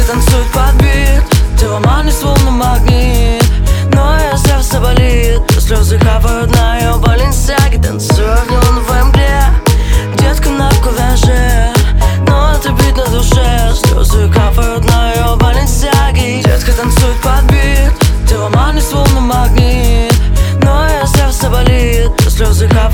танцует под бит, тело манит словно магнит, но ее сердце болит, слезы капают на ее Баленсиаге. Танцую в неоновой мгле, детка на кураже, но это бит на душе, слезы капают на ее Баленсиаге. Детка танцует под бит, тело манит словно магнит, но ее сердце болит, слезы капают